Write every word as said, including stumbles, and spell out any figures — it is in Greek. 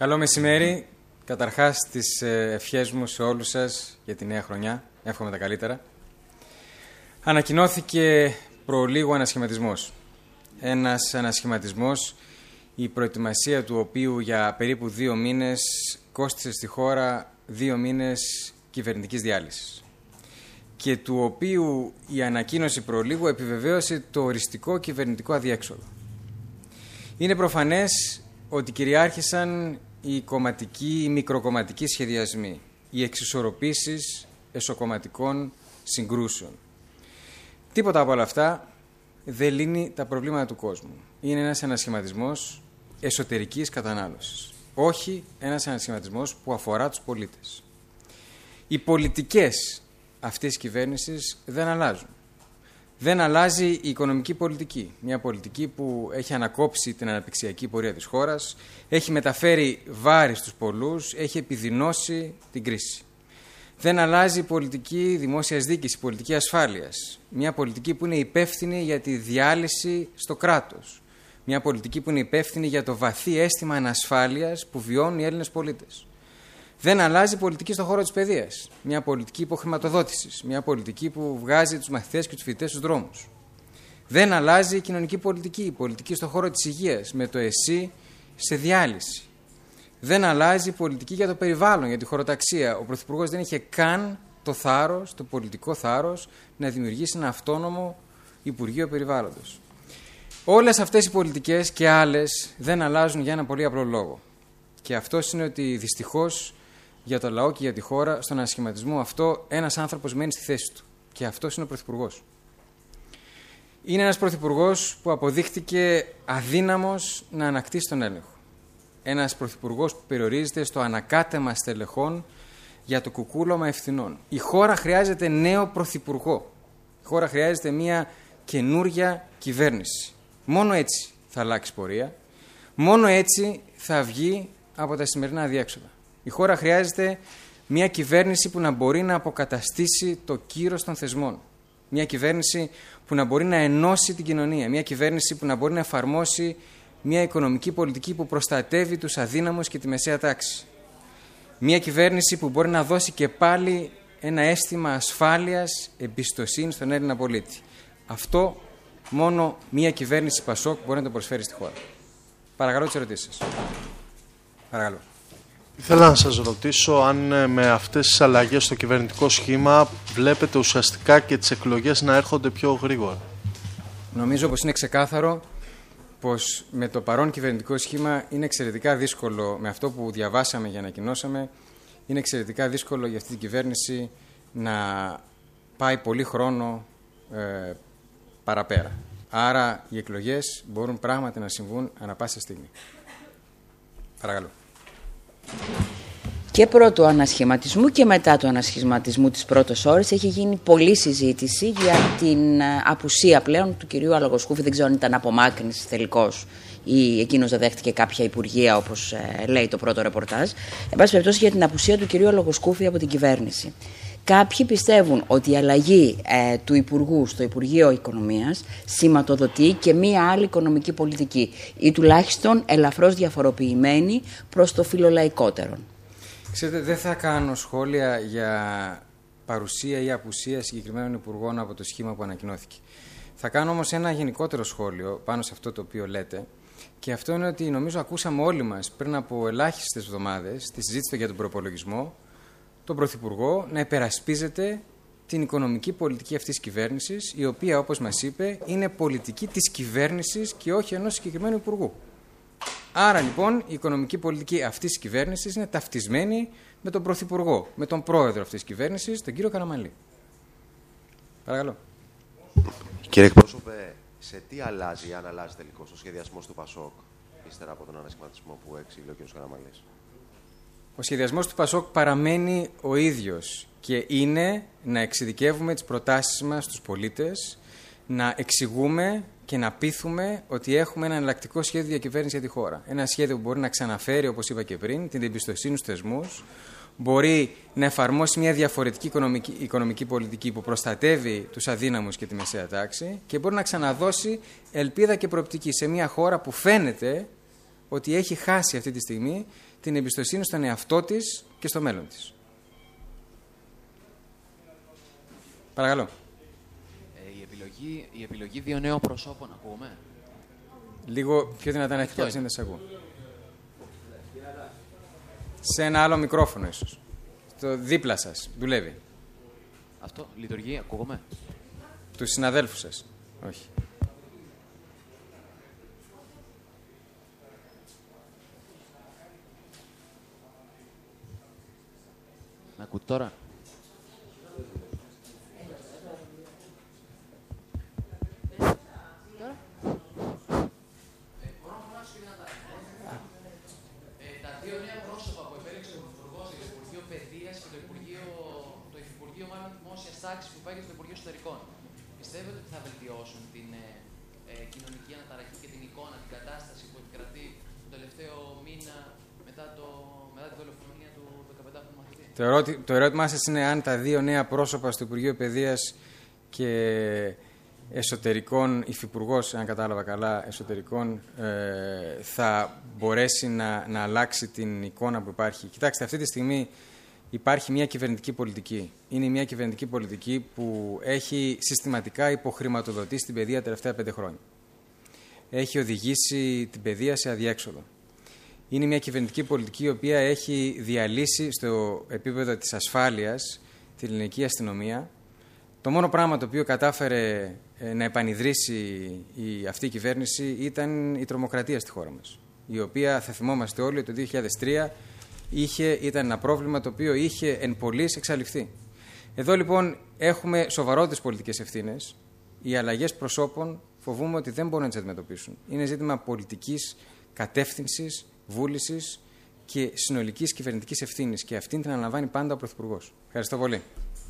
Καλό μεσημέρι. Καταρχάς, τις ευχές μου σε όλους σας για τη νέα χρονιά. Εύχομαι τα καλύτερα. Ανακοινώθηκε προλίγου ανασχηματισμός. Ένας ανασχηματισμός, η προετοιμασία του οποίου για περίπου δύο μήνες κόστισε στη χώρα δύο μήνες κυβερνητικής διάλυσης. Και του οποίου η ανακοίνωση προλίγου επιβεβαίωσε το οριστικό κυβερνητικό αδιέξοδο. Είναι προφανές ότι κυριάρχησαν οι κομματικοί, οι μικροκομματικοί σχεδιασμοί, οι εξισορροπήσεις εσωκομματικών συγκρούσεων. Τίποτα από όλα αυτά δεν λύνει τα προβλήματα του κόσμου. Είναι ένας ανασχηματισμός εσωτερικής κατανάλωσης. Όχι ένας ανασχηματισμός που αφορά τους πολίτες. Οι πολιτικές αυτής της κυβέρνησης δεν αλλάζουν. Δεν αλλάζει η οικονομική πολιτική. Μια πολιτική που έχει ανακόψει την αναπτυξιακή πορεία της χώρας, έχει μεταφέρει βάρη στους πολλούς, έχει επιδεινώσει την κρίση. Δεν αλλάζει η πολιτική δημόσιας δίκης, η πολιτική ασφάλειας. Μια πολιτική που είναι υπεύθυνη για τη διάλυση στο κράτος. Μια πολιτική που είναι υπεύθυνη για το βαθύ αίσθημα ανασφάλειας που βιώνουν οι Έλληνες πολίτες. Δεν αλλάζει η πολιτική στον χώρο της παιδείας. Μια πολιτική υποχρηματοδότησης. Μια πολιτική που βγάζει τους μαθητές και τους φοιτητές στους δρόμους. Δεν αλλάζει η κοινωνική πολιτική. Η πολιτική στον χώρο της υγείας. Με το ΕΣΥ σε διάλυση. Δεν αλλάζει η πολιτική για το περιβάλλον, για τη χωροταξία. Ο Πρωθυπουργός δεν είχε καν το θάρρος, το πολιτικό θάρρος, να δημιουργήσει ένα αυτόνομο Υπουργείο Περιβάλλοντος. Όλες αυτές οι πολιτικές και άλλες δεν αλλάζουν για ένα πολύ απλό λόγο. Και αυτός είναι ότι δυστυχώς για το λαό και για τη χώρα, στον ανασχηματισμό αυτό, ένας άνθρωπος μένει στη θέση του. Και αυτός είναι ο Πρωθυπουργός. Είναι ένας Πρωθυπουργός που αποδείχτηκε αδύναμος να ανακτήσει τον έλεγχο. Ένας Πρωθυπουργός που περιορίζεται στο ανακάτεμα στελεχών για το κουκούλωμα ευθυνών. Η χώρα χρειάζεται νέο Πρωθυπουργό. Η χώρα χρειάζεται μια καινούρια κυβέρνηση. Μόνο έτσι θα αλλάξει πορεία. Μόνο έτσι θα βγει από τα σημερινά αδιέξοδα. Η χώρα χρειάζεται μια κυβέρνηση που να μπορεί να αποκαταστήσει το κύρος των θεσμών. Μια κυβέρνηση που να μπορεί να ενώσει την κοινωνία. Μια κυβέρνηση που να μπορεί να εφαρμόσει μια οικονομική πολιτική που προστατεύει τους αδύναμους και τη μεσαία τάξη. Μια κυβέρνηση που μπορεί να δώσει και πάλι ένα αίσθημα ασφάλειας, εμπιστοσύνης στον Έλληνα πολίτη. Αυτό μόνο μια κυβέρνηση Πασόκ μπορεί να το προσφέρει στη χώρα. Παρακαλώ τις ερωτήσεις σας. Παρακαλώ. Ήθελα να σας ρωτήσω αν με αυτές τις αλλαγές στο κυβερνητικό σχήμα βλέπετε ουσιαστικά και τις εκλογές να έρχονται πιο γρήγορα. Νομίζω πως είναι ξεκάθαρο πως με το παρόν κυβερνητικό σχήμα είναι εξαιρετικά δύσκολο, με αυτό που διαβάσαμε και ανακοινώσαμε, είναι εξαιρετικά δύσκολο για αυτή την κυβέρνηση να πάει πολύ χρόνο ε, παραπέρα. Άρα οι εκλογές μπορούν πράγματι να συμβούν ανά πάσα στιγμή. Παρακαλώ. Και πρώτου ανασχηματισμού και μετά του ανασχηματισμού της πρώτης ώρας έχει γίνει πολλή συζήτηση για την απουσία πλέον του κυρίου Αλογοσκούφη. Δεν ξέρω αν ήταν απομάκρυνση τελικώς ή εκείνος δεν δέχτηκε κάποια υπουργεία, όπως ε, λέει το πρώτο ρεπορτάζ. Εν πάση περιπτώσει, για την απουσία του κυρίου Αλογοσκούφη από την κυβέρνηση. Κάποιοι πιστεύουν ότι η αλλαγή ε, του Υπουργού στο Υπουργείο Οικονομίας σηματοδοτεί και μία άλλη οικονομική πολιτική ή τουλάχιστον ελαφρώς διαφοροποιημένη προς το φιλολαϊκότερο. Ξέρετε, δεν θα κάνω σχόλια για παρουσία ή απουσία συγκεκριμένων υπουργών από το σχήμα που ανακοινώθηκε. Θα κάνω όμως ένα γενικότερο σχόλιο πάνω σε αυτό το οποίο λέτε. Και αυτό είναι ότι νομίζω ακούσαμε όλοι μας πριν από ελάχιστες εβδομάδες τη συζήτηση για τον προπολογισμό, τον Πρωθυπουργό να υπερασπίζεται την οικονομική πολιτική αυτής της κυβέρνησης, η οποία, όπως μας είπε, είναι πολιτική της κυβέρνησης και όχι ενός συγκεκριμένου υπουργού. Άρα, λοιπόν, η οικονομική πολιτική αυτής της κυβέρνησης είναι ταυτισμένη με τον Πρωθυπουργό, με τον πρόεδρο αυτής της κυβέρνησης, τον κύριο Καραμανλή. Παρακαλώ. Κύριε εκπρόσωπε, σε τι αλλάζει, αν αλλάζει τελικώς, ο σχεδιασμός του Πασόκ, ύστερα από τον ανασχηματισμό που εξήγηλε ο κύριος Καραμανλής? Ο σχεδιασμός του Πασόκ παραμένει ο ίδιος και είναι να εξειδικεύουμε τις προτάσεις μας στους πολίτες, να εξηγούμε και να πείθουμε ότι έχουμε ένα εναλλακτικό σχέδιο διακυβέρνησης για τη χώρα. Ένα σχέδιο που μπορεί να ξαναφέρει, όπως είπα και πριν, την εμπιστοσύνη στους θεσμούς, μπορεί να εφαρμόσει μια διαφορετική οικονομική, οικονομική πολιτική που προστατεύει τους αδύναμους και τη μεσαία τάξη και μπορεί να ξαναδώσει ελπίδα και προοπτική σε μια χώρα που φαίνεται ότι έχει χάσει αυτή τη στιγμή την εμπιστοσύνη στον εαυτό της και στο μέλλον της. Παρακαλώ. Ε, η, επιλογή, η επιλογή δύο νέων προσώπων, ακούμε. Λίγο πιο δυνατά να έχει πιο σύνδεση, ακούω. Σε ένα άλλο μικρόφωνο ίσως. Στο δίπλα σας. Δουλεύει. Αυτό λειτουργεί, ακούγομαι. Τους συναδέλφους σας. Όχι. Να ακούτε τώρα. Που υπάρχει στο Υπουργείο Εσωτερικών. Πιστεύετε ότι θα βελτιώσουν την ε, ε, κοινωνική αναταραχή και την εικόνα, την κατάσταση που επικρατεί το τελευταίο μήνα μετά, το, μετά τη δολοφονία του δεκαπεντάχρονου μαθητή? Το, ερώτη, το ερώτημά σας είναι αν τα δύο νέα πρόσωπα στο Υπουργείο Παιδείας και Εσωτερικών, υφυπουργός, αν κατάλαβα καλά, Εσωτερικών, ε, θα μπορέσει να, να αλλάξει την εικόνα που υπάρχει. Κοιτάξτε, αυτή τη στιγμή υπάρχει μια κυβερνητική πολιτική. Είναι μια κυβερνητική πολιτική που έχει συστηματικά υποχρηματοδοτήσει την παιδεία τα τελευταία πέντε χρόνια. Έχει οδηγήσει την παιδεία σε αδιέξοδο. Είναι μια κυβερνητική πολιτική η οποία έχει διαλύσει στο επίπεδο της ασφάλειας την ελληνική αστυνομία. Το μόνο πράγμα το οποίο κατάφερε να επανιδρύσει η, αυτή η κυβέρνηση ήταν η τρομοκρατία στη χώρα μας, η οποία, θα θυμόμαστε όλοι, το δύο χιλιάδες τρία είχε, ήταν ένα πρόβλημα το οποίο είχε εν πολλοίς εξαλειφθεί. Εδώ λοιπόν έχουμε σοβαρότερες πολιτικές ευθύνες. Οι αλλαγές προσώπων φοβούμαι ότι δεν μπορούν να τις αντιμετωπίσουν. Είναι ζήτημα πολιτικής κατεύθυνσης, βούλησης και συνολικής κυβερνητικής ευθύνης. Και αυτήν την αναλαμβάνει πάντα ο Πρωθυπουργός. Ευχαριστώ πολύ.